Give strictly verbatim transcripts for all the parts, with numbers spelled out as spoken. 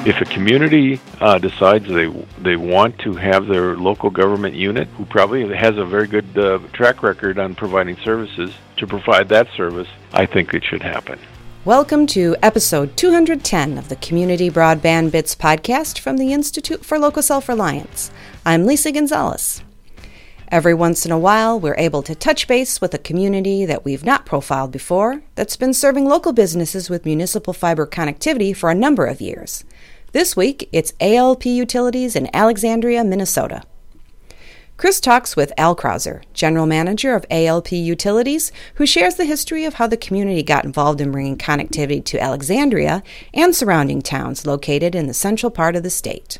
If a community uh, decides they they want to have their local government unit, who probably has a very good uh, track record on providing services, to provide that service, I think it should happen. Welcome to episode two hundred ten of the Community Broadband Bits podcast from the Institute for Local Self-Reliance. I'm Lisa Gonzalez. Every once in a while, we're able to touch base with a community that we've not profiled before that's been serving local businesses with municipal fiber connectivity for a number of years. This week, it's A L P Utilities in Alexandria, Minnesota. Chris talks with Al Krauser, General Manager of A L P Utilities, who shares the history of how the community got involved in bringing connectivity to Alexandria and surrounding towns located in the central part of the state.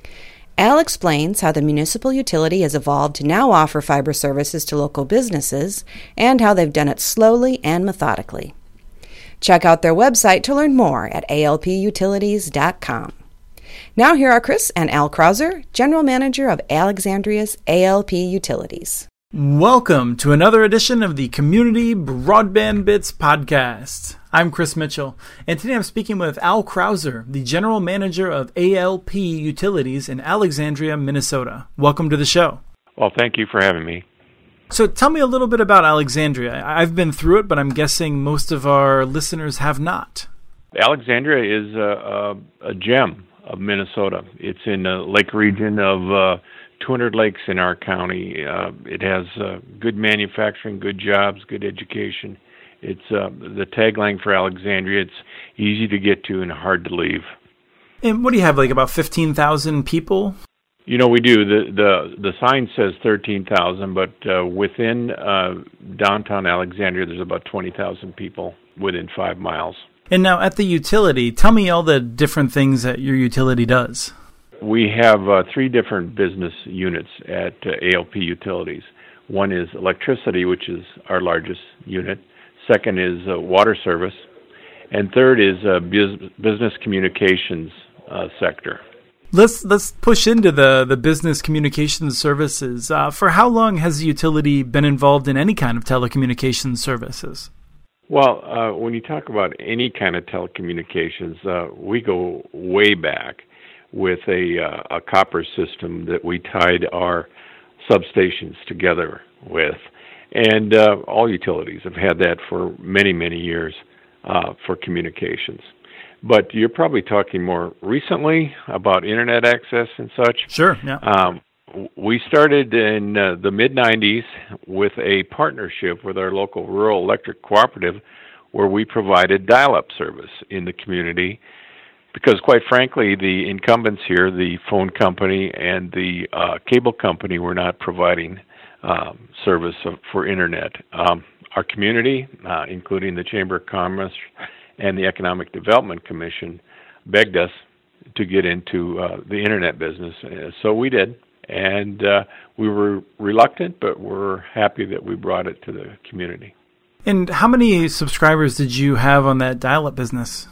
Al explains how the municipal utility has evolved to now offer fiber services to local businesses and how they've done it slowly and methodically. Check out their website to learn more at A L P utilities dot com. Now here are Chris and Al Krauser, General Manager of Alexandria's A L P Utilities. Welcome to another edition of the Community Broadband Bits podcast. I'm Chris Mitchell, and today I'm speaking with Al Krauser, the General Manager of A L P Utilities in Alexandria, Minnesota. Welcome to the show. Well, thank you for having me. So tell me a little bit about Alexandria. I've been through it, but I'm guessing most of our listeners have not. Alexandria is a, a, a gem of Minnesota. It's in the lake region of uh, two hundred lakes in our county. Uh, it has uh, good manufacturing, good jobs, good education. It's uh, the tagline for Alexandria. It's easy to get to and hard to leave. And what do you have, like about fifteen thousand people? You know, we do. The the, the sign says thirteen thousand, but uh, within uh, downtown Alexandria, there's about twenty thousand people within five miles. And now at the utility, tell me all the different things that your utility does. We have uh, three different business units at uh, A L P Utilities. One is electricity, which is our largest unit. Second is uh, water service. And third is uh, bus- business communications uh, sector. Let's let's push into the, the business communications services. Uh, for how long has the utility been involved in any kind of telecommunications services? Well, uh, when you talk about any kind of telecommunications, uh, we go way back with a, uh, a copper system that we tied our substations together with. And uh, all utilities have had that for many, many years uh, for communications. But you're probably talking more recently about Internet access and such. Sure, yeah. Um, we started in uh, the mid nineties with a partnership with our local rural electric cooperative where we provided dial-up service in the community because, quite frankly, the incumbents here, the phone company and the uh, cable company, were not providing um, service of, for Internet. Um, our community, uh, including the Chamber of Commerce and the Economic Development Commission, begged us to get into uh, the Internet business, uh, so we did. And uh, we were reluctant, but we're happy that we brought it to the community. And how many subscribers did you have on that dial-up business?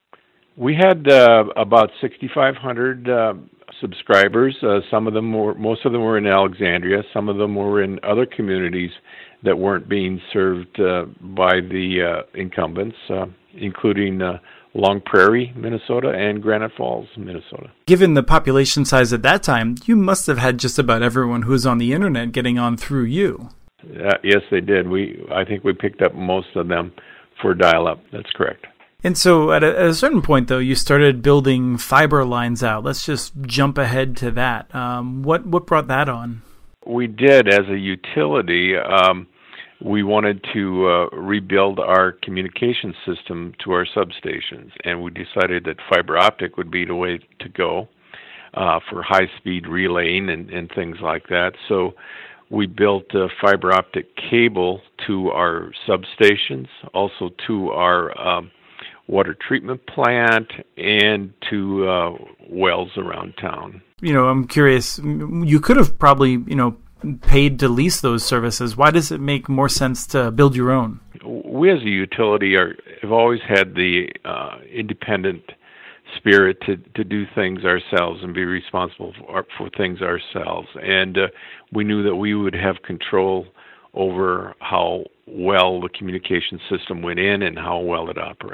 We had uh, about sixty-five hundred uh, subscribers. Uh, some of them were, most of them were in Alexandria. Some of them were in other communities that weren't being served uh, by the uh, incumbents, uh, including uh, Long Prairie, Minnesota, and Granite Falls, Minnesota. Given the population size at that time, you must have had just about everyone who's on the internet getting on through you. Uh, yes, they did. We, I think we picked up most of them for dial-up. That's correct. And so at a, at a certain point, though, you started building fiber lines out. Let's just jump ahead to that. Um, what, what brought that on? We did as a utility. Um, We wanted to uh, rebuild our communication system to our substations, and we decided that fiber optic would be the way to go uh, for high-speed relaying and, and things like that. So we built uh, fiber optic cable to our substations, also to our um, water treatment plant, and to uh, wells around town. You know, I'm curious, you could have probably, you know, paid to lease those services. Why does it make more sense to build your own? We as a utility are have always had the uh, independent spirit to, to do things ourselves and be responsible for, for things ourselves. And uh, we knew that we would have control over how well the communication system went in and how well it operated.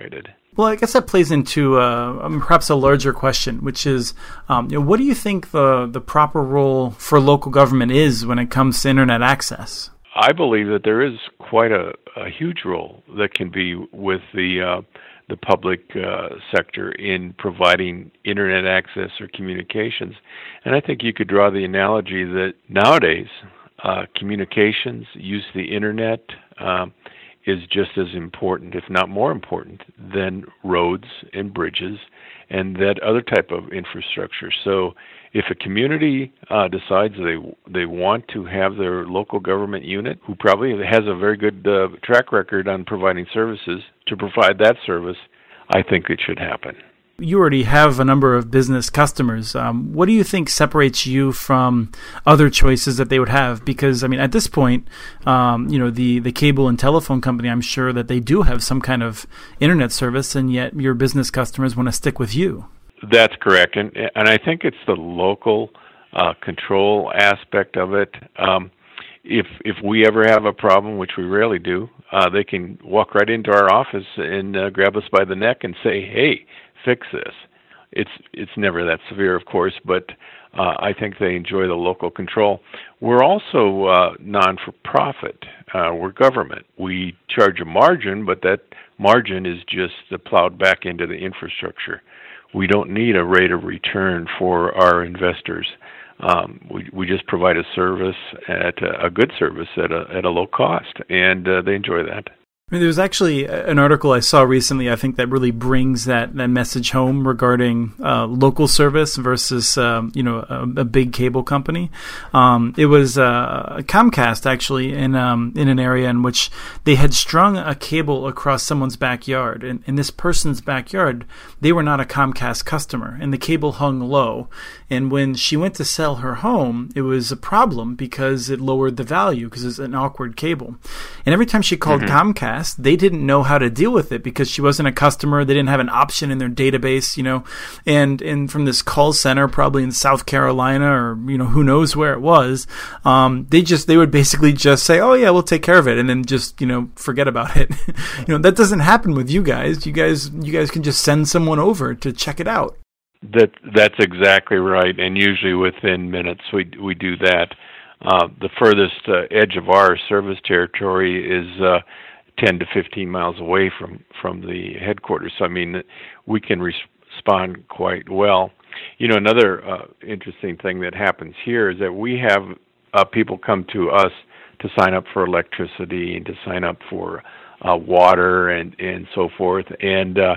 Well, I guess that plays into uh, perhaps a larger question, which is, um, you know, what do you think the, the proper role for local government is when it comes to internet access? I believe that there is quite a, a huge role that can be with the uh, the public uh, sector in providing internet access or communications. And I think you could draw the analogy that nowadays uh, communications, use of the internet, um, is just as important, if not more important, than roads and bridges and that other type of infrastructure. So if a community uh, decides they they want to have their local government unit, who probably has a very good uh, track record on providing services, to provide that service, I think it should happen. You already have a number of business customers. Um, what do you think separates you from other choices that they would have? Because, I mean, at this point, um, you know, the, the cable and telephone company, I'm sure that they do have some kind of internet service, and yet your business customers want to stick with you. That's correct. And, and I think it's the local uh, control aspect of it. Um, if if we ever have a problem, which we rarely do, uh, they can walk right into our office and uh, grab us by the neck and say, hey, fix this. It's it's never that severe, of course, but uh, I think they enjoy the local control. We're also uh, non-for-profit. Uh, we're government. We charge a margin, but that margin is just uh, plowed back into the infrastructure. We don't need a rate of return for our investors. Um, we we just provide a service at a, a good service at a at a low cost, and uh, they enjoy that. I mean, there's actually an article I saw recently, I think, that really brings that, that message home regarding uh, local service versus, um, you know, a, a big cable company. Um, it was uh, Comcast, actually, in um, in an area in which they had strung a cable across someone's backyard. And in this person's backyard, they were not a Comcast customer, and the cable hung low. And when she went to sell her home, it was a problem because it lowered the value because it's an awkward cable. And every time she called mm-hmm. Comcast, they didn't know how to deal with it because she wasn't a customer. They didn't have an option in their database, you know, and, and from this call center, probably in South Carolina or, you know, who knows where it was. Um, they just, they would basically just say, oh yeah, we'll take care of it. And then just, you know, forget about it. You know, that doesn't happen with you guys. You guys, you guys can just send someone over to check it out. That, that's exactly right. And usually within minutes we, we do that. Uh, the furthest uh, edge of our service territory is, uh, ten to fifteen miles away from, from the headquarters. So, I mean, we can res- respond quite well. You know, another uh, interesting thing that happens here is that we have uh, people come to us to sign up for electricity and to sign up for uh, water and, and so forth. And uh,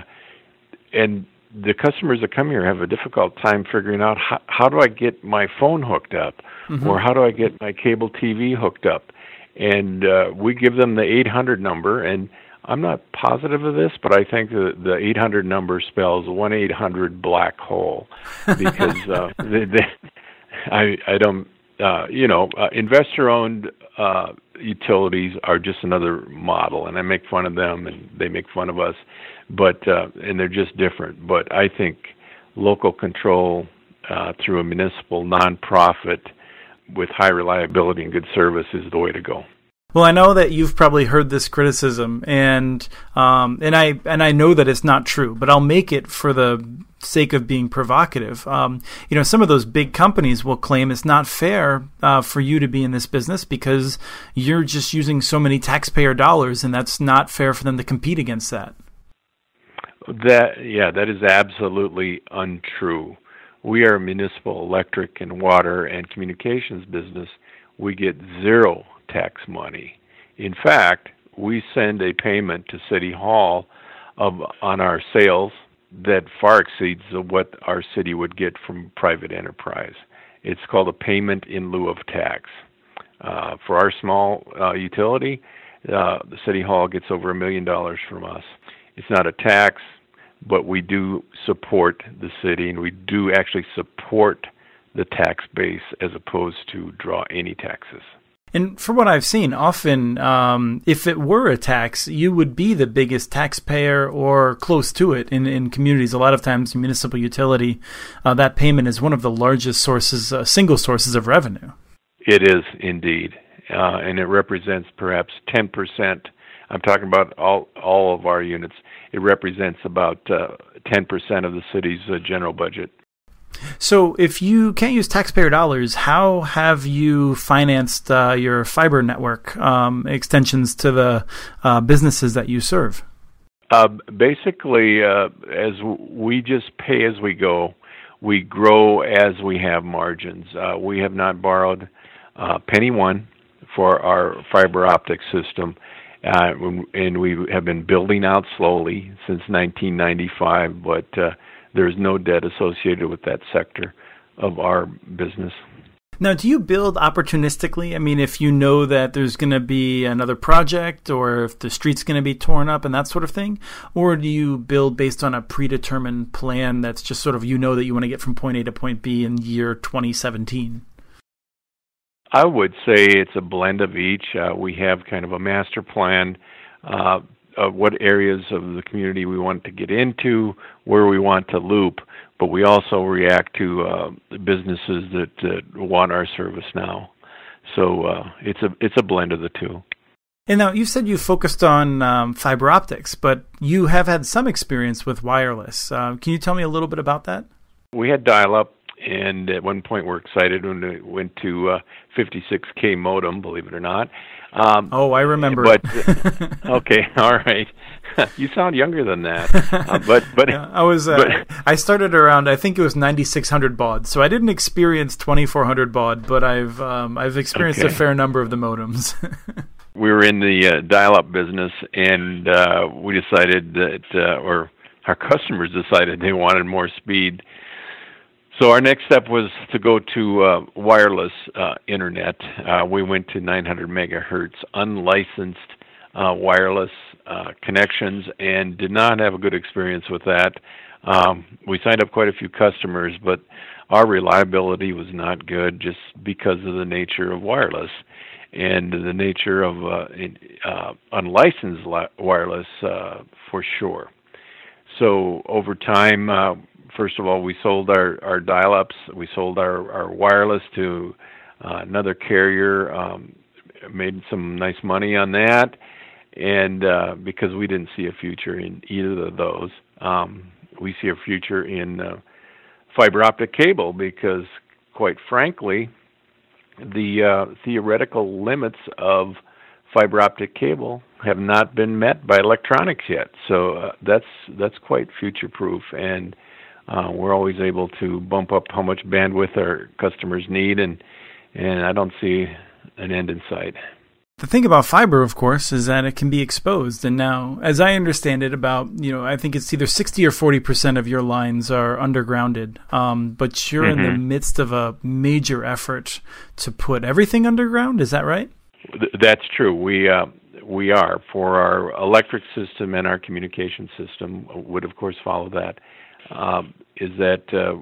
and the customers that come here have a difficult time figuring out how, how do I get my phone hooked up, mm-hmm. or how do I get my cable T V hooked up. And uh, we give them the eight hundred number, and I'm not positive of this, but I think the, the eight hundred number spells one eight hundred black hole, because uh, they, they, I, I don't, uh, you know, uh, investor-owned uh, utilities are just another model, and I make fun of them, and they make fun of us, but uh, and they're just different. But I think local control uh, through a municipal nonprofit with high reliability and good service is the way to go. Well, I know that you've probably heard this criticism, and um, and I and I know that it's not true, but I'll make it for the sake of being provocative. Um, you know, some of those big companies will claim it's not fair uh, for you to be in this business because you're just using so many taxpayer dollars, and that's not fair for them to compete against that. That yeah, that is absolutely untrue. We are a municipal electric and water and communications business. We get zero tax money. In fact, we send a payment to City Hall of on our sales that far exceeds what our city would get from private enterprise. It's called a payment in lieu of tax. Uh, for our small uh, utility, uh, the City Hall gets over a million dollars from us. It's not a tax, but we do support the city, and we do actually support the tax base as opposed to draw any taxes. And from what I've seen, often um, if it were a tax, you would be the biggest taxpayer or close to it in, in communities. A lot of times, municipal utility, uh, that payment is one of the largest sources, uh, single sources of revenue. It is indeed, uh, and it represents perhaps ten percent. I'm talking about all all of our units. It represents about uh, ten percent of the city's uh, general budget. So if you can't use taxpayer dollars, how have you financed uh, your fiber network um, extensions to the uh, businesses that you serve? Uh, basically, uh, as we just pay as we go, we grow as we have margins. Uh, we have not borrowed uh, penny one for our fiber optic system, uh, and we have been building out slowly since nineteen ninety-five, but uh, there's no debt associated with that sector of our business. Now, do you build opportunistically? I mean, if you know that there's going to be another project or if the street's going to be torn up and that sort of thing? Or do you build based on a predetermined plan that's just sort of, you know, that you want to get from point A to point B in year twenty seventeen? I would say it's a blend of each. Uh, we have kind of a master plan uh, of what areas of the community we want to get into, where we want to loop, but we also react to uh, businesses that uh, want our service now. So uh, it's a it's a blend of the two. And now you said you focused on um, fiber optics, but you have had some experience with wireless. Uh, can you tell me a little bit about that? We had dial-up, and at one point we're excited when we went to uh, fifty-six K modem, believe it or not. Um, oh, I remember. But okay, all right. You sound younger than that. Uh, but but yeah, I was. Uh, but, I started around. I think it was ninety-six hundred baud. So I didn't experience twenty-four hundred baud, but I've um, I've experienced okay. a fair number of the modems. We were in the uh, dial-up business, and uh, we decided that, uh, or our customers decided they wanted more speed. So our next step was to go to uh, wireless uh, internet. Uh, we went to nine hundred megahertz unlicensed uh, wireless uh, connections and did not have a good experience with that. Um, we signed up quite a few customers, but our reliability was not good just because of the nature of wireless and the nature of uh, in, uh, unlicensed li- wireless uh, for sure. So over time, uh, first of all, we sold our, our dial-ups. We sold our, our wireless to uh, another carrier, um, made some nice money on that, and uh, because we didn't see a future in either of those. Um, we see a future in uh, fiber optic cable because, quite frankly, the uh, theoretical limits of fiber optic cable have not been met by electronics yet. So uh, that's that's quite future-proof, and Uh, we're always able to bump up how much bandwidth our customers need, and and I don't see an end in sight. The thing about fiber, of course, is that it can be exposed. And now, as I understand it, about, you know, I think it's either sixty or forty percent of your lines are undergrounded. Um, but you're mm-hmm. in the midst of a major effort to put everything underground. Is that right? Th- that's true. We uh, we are. For our electric system and our communication system would, of course, follow that. Um, is that uh,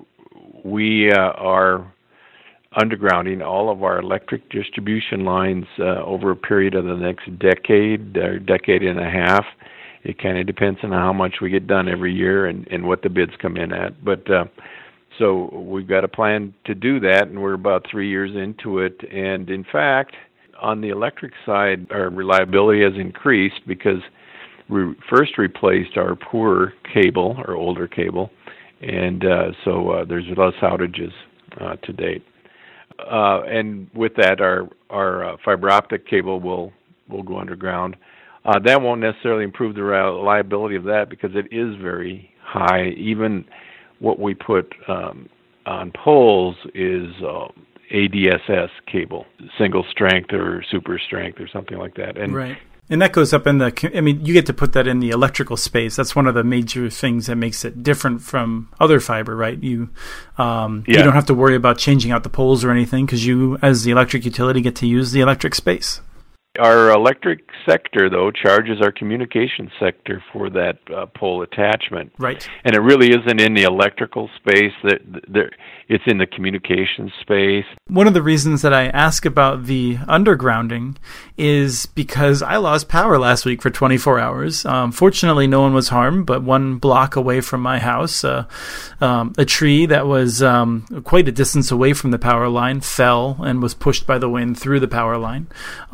we uh, are undergrounding all of our electric distribution lines uh, over a period of the next decade or decade and a half. It kind of depends on how much we get done every year and, and what the bids come in at. But uh, so we've got a plan to do that, and we're about three years into it. And in fact, on the electric side, our reliability has increased because we first replaced our poor cable, our older cable, and uh, so uh, there's less outages uh, to date. Uh, and with that, our our uh, fiber optic cable will will go underground. Uh, that won't necessarily improve the reliability of that because it is very high. Even what we put um, on poles is uh, A D S S cable, single strength or super strength or something like that. And right. And that goes up in the, I mean, you get to put that in the electrical space. That's one of the major things that makes it different from other fiber, right? You um, yeah. you don't have to worry about changing out the poles or anything because you, as the electric utility, get to use the electric space. Our electric sector, though, charges our communication sector for that uh, pole attachment. Right. And it really isn't in the electrical space. That it's in the communication space. One of the reasons that I ask about the undergrounding is because I lost power last week for twenty-four hours. Um, fortunately, no one was harmed, but one block away from my house, uh, um, a tree that was um, quite a distance away from the power line fell and was pushed by the wind through the power line. Um,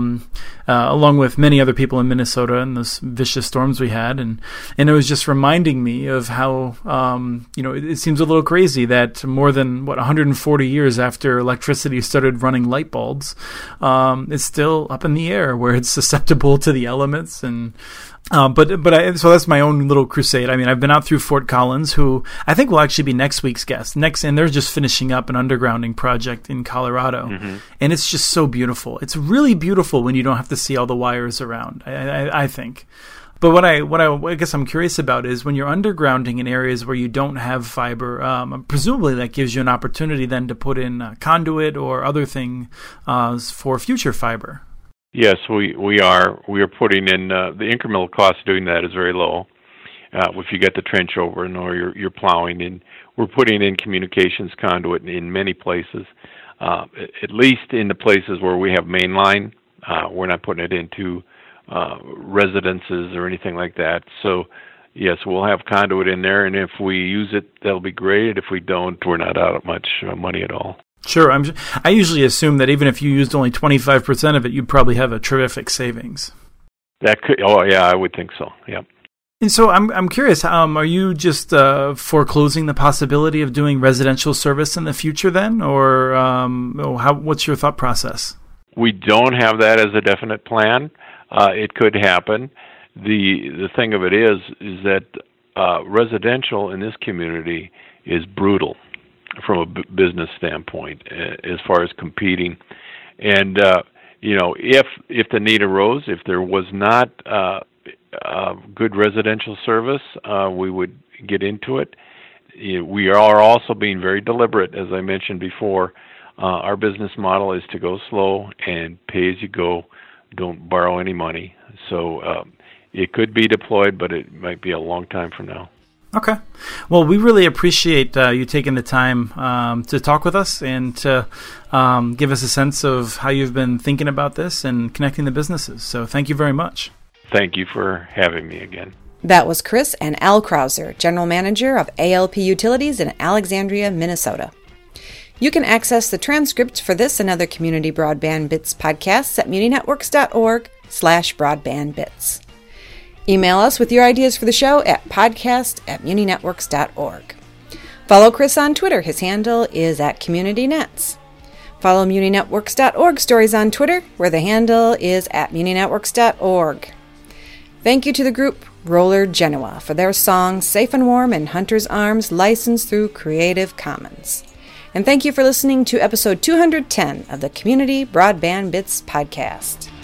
um, uh, along with many other people in Minnesota in those vicious storms we had. And, and it was just reminding me of how, um, you know, it, it seems a little crazy that more than, what, one hundred forty years after electricity started running light bulbs, um, it's still up in the air where it's susceptible to the elements. And Um, but but I, so that's my own little crusade. I mean, I've been out through Fort Collins, who I think will actually be next week's guest. Next, and they're just finishing up an undergrounding project in Colorado, mm-hmm. and it's just so beautiful. It's really beautiful when you don't have to see all the wires around. I, I, I think. But what I what I, I guess I'm curious about is when you're undergrounding in areas where you don't have fiber. Um, presumably, that gives you an opportunity then to put in a conduit or other thing uh, for future fiber. Yes, we, we are. We are putting in, uh, the incremental cost of doing that is very low. Uh, if you get the trench over and or you're, you're plowing in, we're putting in communications conduit in, in many places, uh, at least in the places where we have main line. Uh, we're not putting it into uh, residences or anything like that. So, yes, we'll have conduit in there, and if we use it, that'll be great. If we don't, we're not out of much uh, money at all. Sure. I'm, I usually assume that even if you used only twenty-five percent of it, you'd probably have a terrific savings. That could. Oh, yeah, I would think so. Yep. And so I'm I'm curious. Um, are you just uh, foreclosing the possibility of doing residential service in the future then, or um, oh, how? What's your thought process? We don't have that as a definite plan. Uh, it could happen. the The thing of it is, is that uh, residential in this community is brutal from a b- business standpoint, uh, as far as competing. And, uh, you know, if if the need arose, if there was not uh, uh, good residential service, uh, we would get into it. We are also being very deliberate, as I mentioned before. Uh, our business model is to go slow and pay as you go, don't borrow any money. So uh, it could be deployed, but it might be a long time from now. Okay. Well, we really appreciate uh, you taking the time um, to talk with us and to um, give us a sense of how you've been thinking about this and connecting the businesses. So thank you very much. Thank you for having me again. That was Chris and Al Krauser, General Manager of A L P Utilities in Alexandria, Minnesota. You can access the transcript for this and other Community Broadband Bits podcasts at muninetworks.org slash broadbandbits. Email us with your ideas for the show at podcast at muninetworks dot org. Follow Chris on Twitter. His handle is at CommunityNets. Follow muninetworks dot org stories on Twitter, where the handle is at muninetworks dot org. Thank you to the group Roller Genoa for their song Safe and Warm in Hunter's Arms, licensed through Creative Commons. And thank you for listening to episode two hundred ten of the Community Broadband Bits podcast.